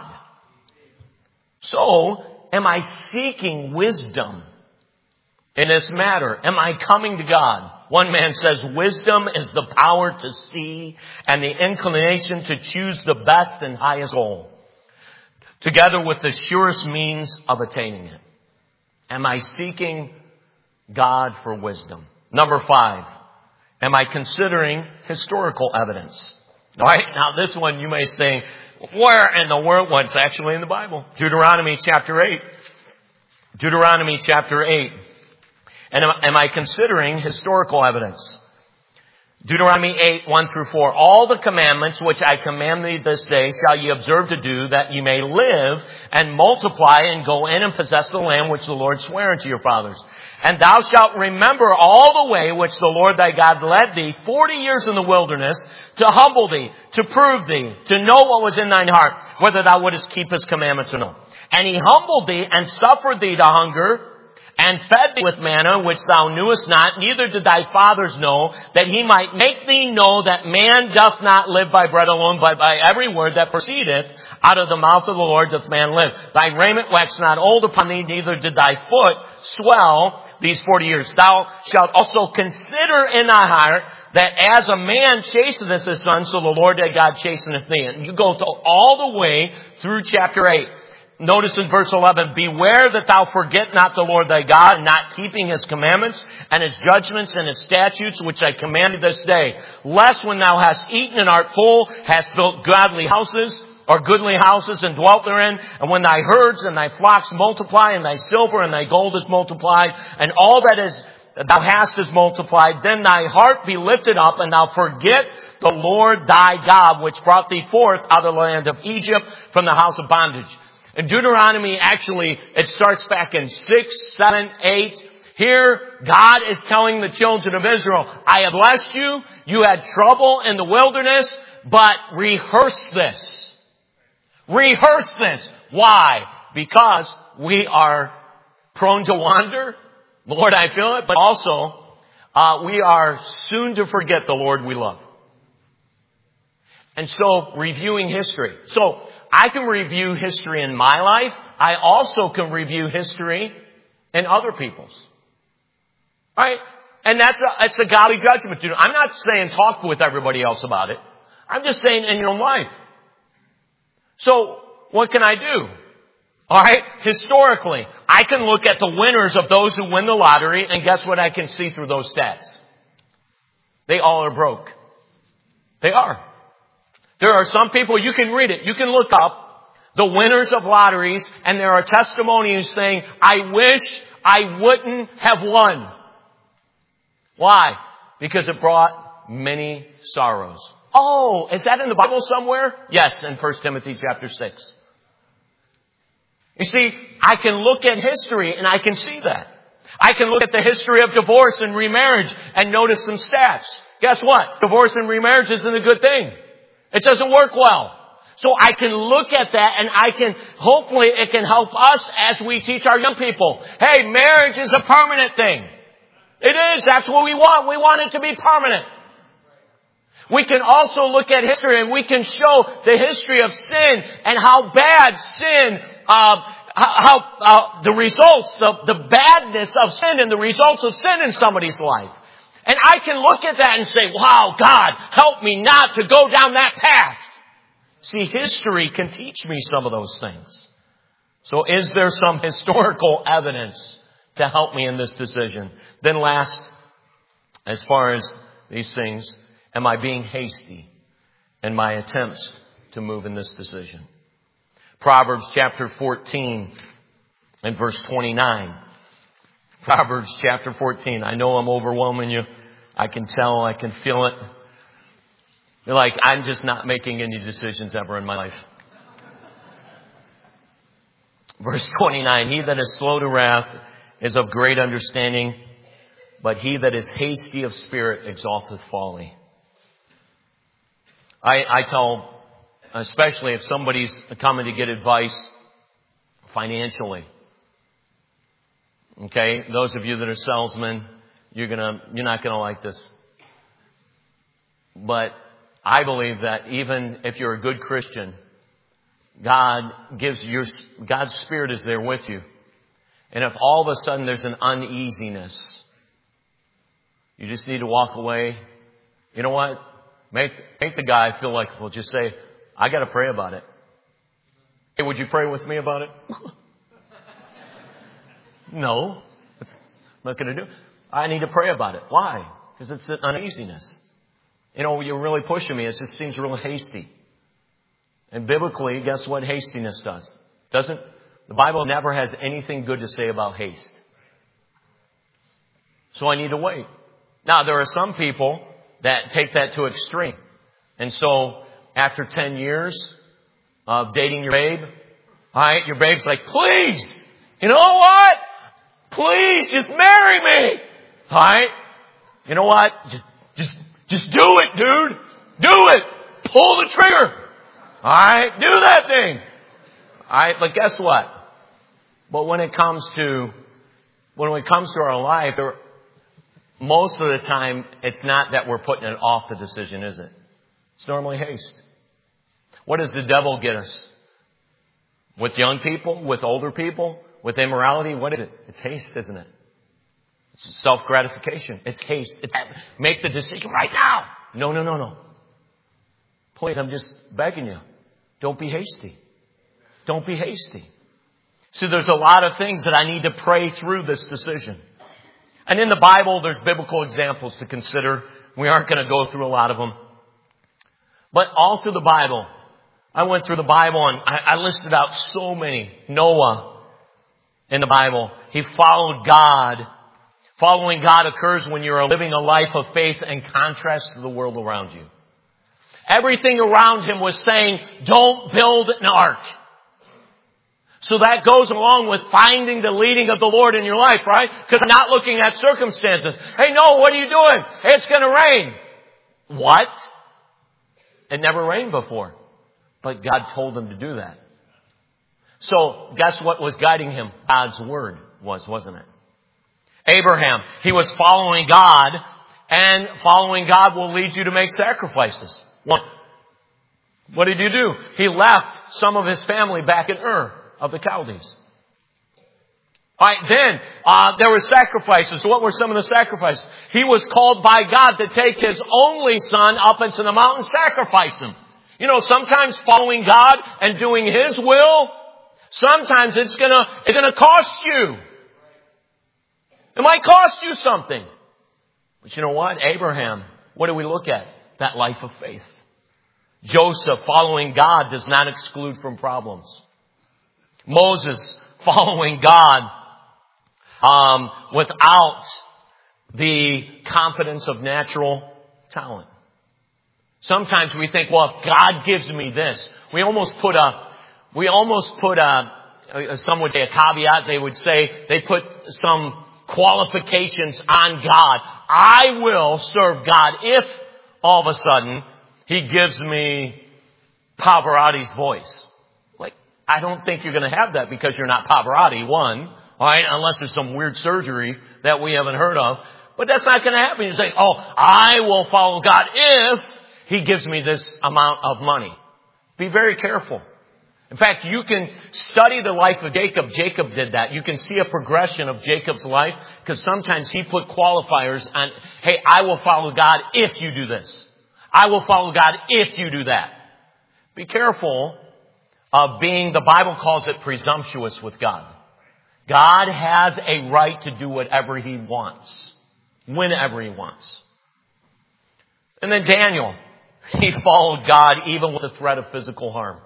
So, am I seeking wisdom in this matter? Am I coming to God? One man says, wisdom is the power to see and the inclination to choose the best and highest goal, together with the surest means of attaining it. Am I seeking God for wisdom? Number five, am I considering historical evidence? All right, now this one you may say, where in the world? Well, it's actually in the Bible. Deuteronomy chapter eight. Deuteronomy chapter eight. And am, am I considering historical evidence? Deuteronomy eight, one through four. All the commandments which I command thee this day shall ye observe to do, that ye may live and multiply and go in and possess the land which the Lord sware unto your fathers. And thou shalt remember all the way which the Lord thy God led thee forty years in the wilderness, to humble thee, to prove thee, to know what was in thine heart, whether thou wouldest keep His commandments or no. And He humbled thee and suffered thee to hunger, and fed thee with manna, which thou knewest not, neither did thy fathers know, that he might make thee know that man doth not live by bread alone, but by every word that proceedeth out of the mouth of the Lord doth man live. Thy raiment waxed not old upon thee, neither did thy foot swell these forty years. Thou shalt also consider in thy heart that as a man chasteneth his son, so the Lord thy God chasteneth thee. And you go to all the way through chapter eight. Notice in verse eleven, beware that thou forget not the Lord thy God, not keeping his commandments and his judgments and his statutes, which I commanded this day. Lest when thou hast eaten and art full, hast built godly houses, or goodly houses, and dwelt therein, and when thy herds and thy flocks multiply, and thy silver and thy gold is multiplied, and all that is thou hast is multiplied, then thy heart be lifted up, and thou forget the Lord thy God, which brought thee forth out of the land of Egypt from the house of bondage. In Deuteronomy, actually, it starts back in six, seven, eight. Here, God is telling the children of Israel, I have blessed you. You had trouble in the wilderness, but rehearse this. Rehearse this. Why? Because we are prone to wander. Lord, I feel it. But also, uh, we are soon to forget the Lord we love. And so, reviewing history. So, I can review history in my life. I also can review history in other people's. Right? And that's a, that's a godly judgment. I'm not saying talk with everybody else about it. I'm just saying in your own life. So, what can I do? Alright? Historically, I can look at the winners of those who win the lottery, and guess what I can see through those stats? They all are broke. They are. There are some people, you can read it, you can look up the winners of lotteries, and there are testimonies saying, I wish I wouldn't have won. Why? Because it brought many sorrows. Oh, is that in the Bible somewhere? Yes, in First Timothy chapter six. You see, I can look at history and I can see that. I can look at the history of divorce and remarriage and notice some stats. Guess what? Divorce and remarriage isn't a good thing. It doesn't work well. So I can look at that and I can, hopefully it can help us as we teach our young people. Hey, marriage is a permanent thing. It is. That's what we want. We want it to be permanent. We can also look at history and we can show the history of sin and how bad sin, uh, how, uh, the results, the, the badness of sin and the results of sin in somebody's life. And I can look at that and say, wow, God, help me not to go down that path. See, history can teach me some of those things. So is there some historical evidence to help me in this decision? Then last, as far as these things, am I being hasty in my attempts to move in this decision? Proverbs chapter fourteen and verse twenty-nine. Proverbs chapter fourteen. I know I'm overwhelming you. I can tell. I can feel it. You're like, I'm just not making any decisions ever in my life. Verse twenty-nine. He that is slow to wrath is of great understanding, but he that is hasty of spirit exalteth folly. I, I tell, especially if somebody's coming to get advice financially. Okay, those of you that are salesmen, you're gonna, you're not gonna like this. But I believe that even if you're a good Christian, God gives your, God's Spirit is there with you. And if all of a sudden there's an uneasiness, you just need to walk away. You know what? Make, make the guy feel like, well, just say, I gotta pray about it. Hey, would you pray with me about it? No, that's I'm not going to do. I need to pray about it. Why? Because it's an uneasiness. You know, you're really pushing me. It just seems real hasty. And biblically, guess what hastiness does? Doesn't, the Bible never has anything good to say about haste. So I need to wait. Now, there are some people that take that to extreme. And so, after ten years of dating your babe, alright, your babe's like, please, you know what? Please, just marry me. Alright? You know what? Just, just, just do it, dude. Do it. Pull the trigger. Alright? Do that thing. Alright? But guess what? But when it comes to when it comes to our life, there, most of the time, it's not that we're putting it off the decision, is it? It's normally haste. What does the devil get us? With young people, with older people, with immorality, what is it? It's haste, isn't it? It's self-gratification. It's haste. It's make the decision right now. No, no, no, no. Please, I'm just begging you. Don't be hasty. Don't be hasty. See, there's a lot of things that I need to pray through this decision. And in the Bible, there's biblical examples to consider. We aren't going to go through a lot of them. But all through the Bible, I went through the Bible and I, I listed out so many. Noah in the Bible, he followed God. Following God occurs when you're living a life of faith in contrast to the world around you. Everything around him was saying, don't build an ark. So that goes along with finding the leading of the Lord in your life, right? Because I'm not looking at circumstances. Hey, no, what are you doing? Hey, it's going to rain. What? It never rained before. But God told him to do that. So guess what was guiding him? God's word was, wasn't it? Abraham, he was following God, and following God will lead you to make sacrifices. What? What did he do? He left some of his family back in Ur of the Chaldees. All right, then uh, there were sacrifices. So what were some of the sacrifices? He was called by God to take his only son up into the mountain, sacrifice him. You know, sometimes following God and doing his will, sometimes it's gonna it's gonna cost you. It might cost you something. But you know what? Abraham, what do we look at? That life of faith. Joseph, following God, does not exclude from problems. Moses, following God, um, without the confidence of natural talent. Sometimes we think, well, if God gives me this, we almost put a, we almost put a, some would say a caveat. They would say they put some qualifications on God. I will serve God if all of a sudden He gives me Pavarotti's voice. Like, I don't think you're going to have that because you're not Pavarotti, one. All right, unless there's some weird surgery that we haven't heard of. But that's not going to happen. You say, oh, I will follow God if He gives me this amount of money. Be very careful. In fact, you can study the life of Jacob. Jacob did that. You can see a progression of Jacob's life because sometimes he put qualifiers on, hey, I will follow God if you do this. I will follow God if you do that. Be careful of being, the Bible calls it presumptuous with God. God has a right to do whatever He wants, whenever He wants. And then Daniel, he followed God even with the threat of physical harm.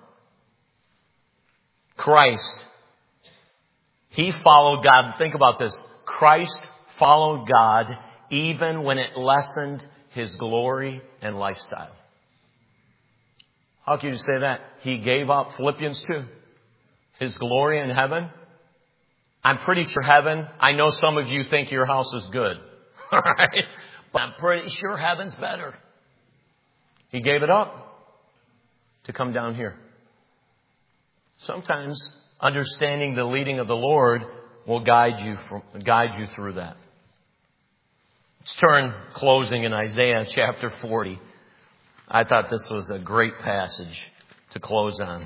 Christ, He followed God. Think about this. Christ followed God even when it lessened His glory and lifestyle. How can you say that? He gave up, Philippians two, His glory in heaven. I'm pretty sure heaven, I know some of you think your house is good. All right? But I'm pretty sure heaven's better. He gave it up to come down here. Sometimes understanding the leading of the Lord will guide you from, guide you through that. Let's turn closing in Isaiah chapter forty. I thought this was a great passage to close on.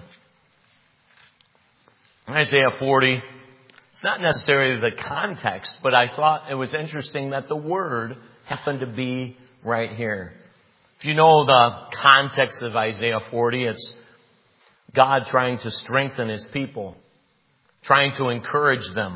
Isaiah forty. It's not necessarily the context, but I thought it was interesting that the word happened to be right here. If you know the context of Isaiah forty, it's God trying to strengthen His people, trying to encourage them.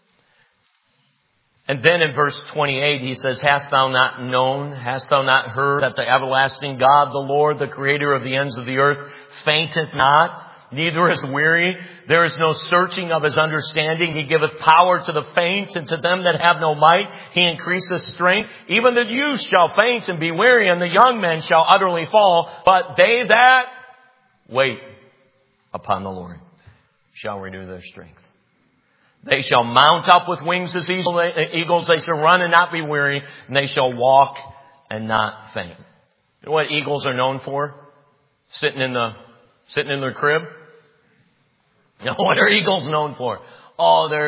And then in verse twenty-eight, He says, hast thou not known, hast thou not heard that the everlasting God, the Lord, the creator of the ends of the earth, fainteth not, neither is weary. There is no searching of His understanding. He giveth power to the faint, and to them that have no might He increaseth strength. Even the youth shall faint and be weary, and the young men shall utterly fall. But they that wait upon the Lord shall renew their strength. They shall mount up with wings as eagles. They shall run and not be weary, and they shall walk and not faint. You know what eagles are known for? Sitting in the sitting in their crib. You know what are eagles known for? Oh, they're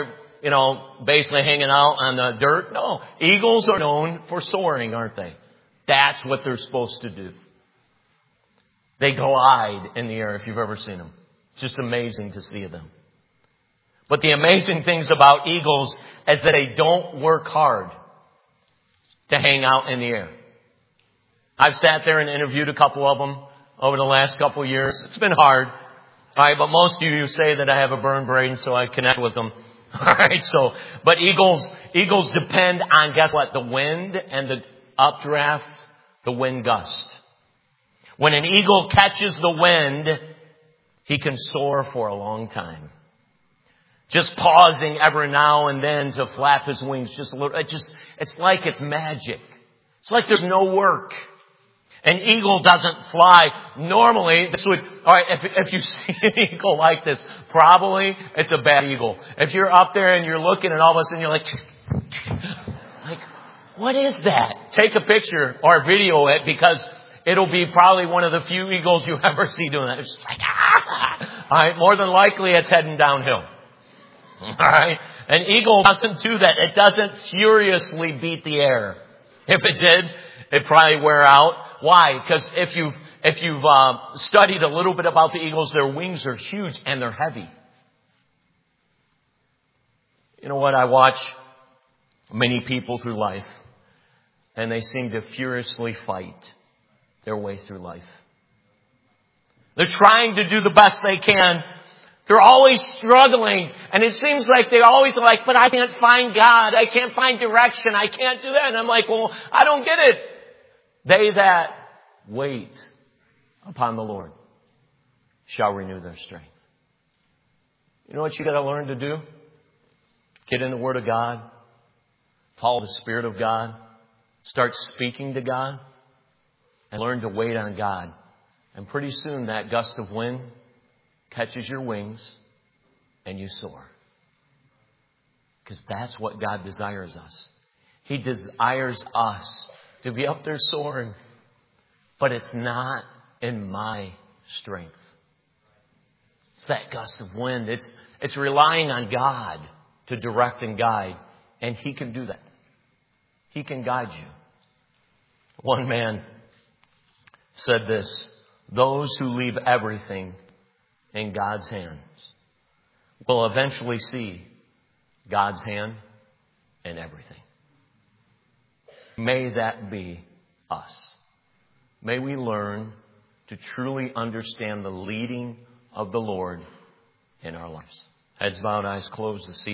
you know, basically hanging out on the dirt. No, eagles are known for soaring, aren't they? That's what they're supposed to do. They glide in the air, if you've ever seen them. It's just amazing to see them. But the amazing things about eagles is that they don't work hard to hang out in the air. I've sat there and interviewed a couple of them over the last couple of years. It's been hard. All right, but most of you say that I have a burn brain, so I connect with them. All right, so, but eagles, eagles depend on, guess what? The wind and the updraft, the wind gust. When an eagle catches the wind, he can soar for a long time. Just pausing every now and then to flap his wings just a little. It just, it's like it's magic. It's like there's no work. An eagle doesn't fly. Normally, this would, alright, if, if you see an eagle like this, probably it's a bad eagle. If you're up there and you're looking and all of a sudden you're like, like, what is that? Take a picture or video it, because it'll be probably one of the few eagles you ever see doing that. It's just like, ah! Alright, more than likely it's heading downhill. Alright? An eagle doesn't do that. It doesn't furiously beat the air. If it did, it'd probably wear out. Why? Because if you've, if you've uh, studied a little bit about the eagles, their wings are huge and they're heavy. You know what? I watch many people through life, and they seem to furiously fight their way through life. They're trying to do the best they can. They're always struggling, and it seems like they always are like, but I can't find God. I can't find direction. I can't do that. And I'm like, well, I don't get it. They that wait upon the Lord shall renew their strength. You know what you got to learn to do? Get in the Word of God. Follow the Spirit of God. Start speaking to God. And learn to wait on God. And pretty soon that gust of wind catches your wings and you soar. Because that's what God desires us. He desires us to be up there soaring. But it's not in my strength. It's that gust of wind. It's, it's relying on God to direct and guide. And He can do that. He can guide you. One man said this: those who leave everything in God's hands will eventually see God's hand in everything. May that be us. May we learn to truly understand the leading of the Lord in our lives. Heads bowed, eyes closed this evening.